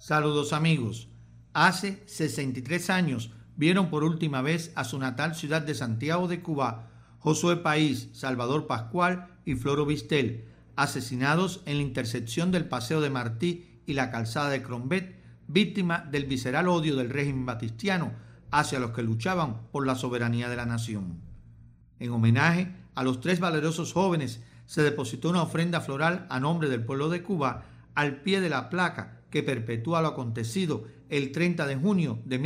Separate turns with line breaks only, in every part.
Saludos amigos. Hace 63 años vieron por última vez a su natal ciudad de Santiago de Cuba, Josué País, Salvador Pascual y Floro Vistel, asesinados en la intersección del Paseo de Martí y la calzada de Crombet, víctimas del visceral odio del régimen batistiano hacia los que luchaban por la soberanía de la nación. En homenaje a los tres valerosos jóvenes, se depositó una ofrenda floral a nombre del pueblo de Cuba al pie de la placa que perpetúa lo acontecido el 30 de junio de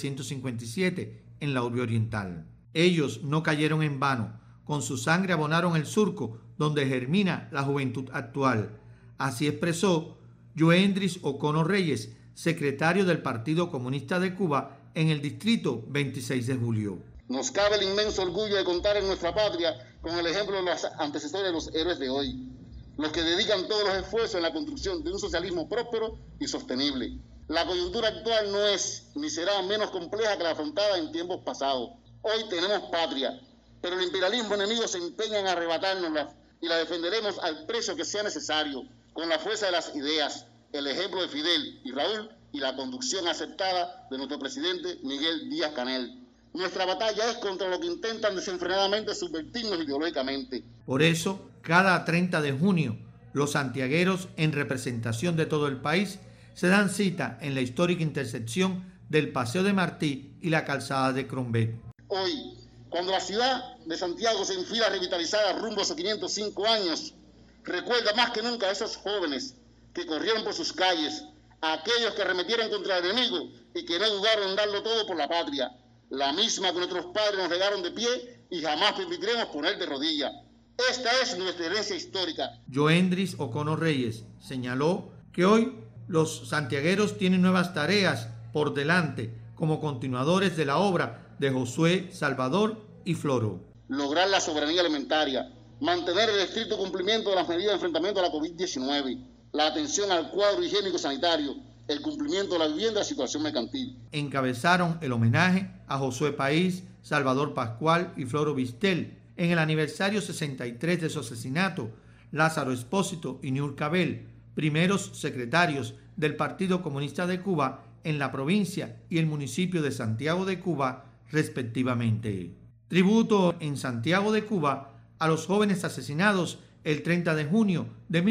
1957 en la urbe oriental. Ellos no cayeron en vano, con su sangre abonaron el surco donde germina la juventud actual. Así expresó Yoendris Ocono Reyes, secretario del Partido Comunista de Cuba en el distrito 26 de julio.
Nos cabe el inmenso orgullo de contar en nuestra patria con el ejemplo de los antecesores de los héroes de hoy, los que dedican todos los esfuerzos en la construcción de un socialismo próspero y sostenible. La coyuntura actual no es ni será menos compleja que la afrontada en tiempos pasados. Hoy tenemos patria, pero el imperialismo enemigo se empeña en arrebatárnosla y la defenderemos al precio que sea necesario, con la fuerza de las ideas, el ejemplo de Fidel y Raúl y la conducción aceptada de nuestro presidente Miguel Díaz-Canel. Nuestra batalla es contra lo que intentan desenfrenadamente subvertirnos ideológicamente.
Por eso, cada 30 de junio, los santiagueros, en representación de todo el país, se dan cita en la histórica intersección del Paseo de Martí y la calzada de Crombet.
Hoy, cuando la ciudad de Santiago se enfila revitalizada rumbo a sus 505 años, recuerda más que nunca a esos jóvenes que corrieron por sus calles, a aquellos que arremetieron contra el enemigo y que no dudaron en darlo todo por la patria, la misma que nuestros padres nos regaron de pie y jamás permitiremos poner de rodillas. Esta es nuestra herencia histórica.
Yoendris Ocono Reyes señaló que hoy los santiagueros tienen nuevas tareas por delante como continuadores de la obra de Josué, Salvador y Floro.
Lograr la soberanía alimentaria, mantener el estricto cumplimiento de las medidas de enfrentamiento a la COVID-19, la atención al cuadro higiénico sanitario, el cumplimiento de la vivienda y la situación mercantil.
Encabezaron el homenaje a Josué País, Salvador Pascual y Floro Vistel en el aniversario 63 de su asesinato. Lázaro Espósito y Niurka Bel, primeros secretarios del Partido Comunista de Cuba en la provincia y el municipio de Santiago de Cuba, respectivamente. Tributo en Santiago de Cuba a los jóvenes asesinados el 30 de junio de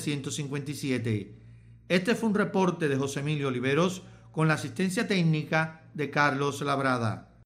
1957. Este fue un reporte de José Emilio Oliveros con la asistencia técnica de Carlos Labrada.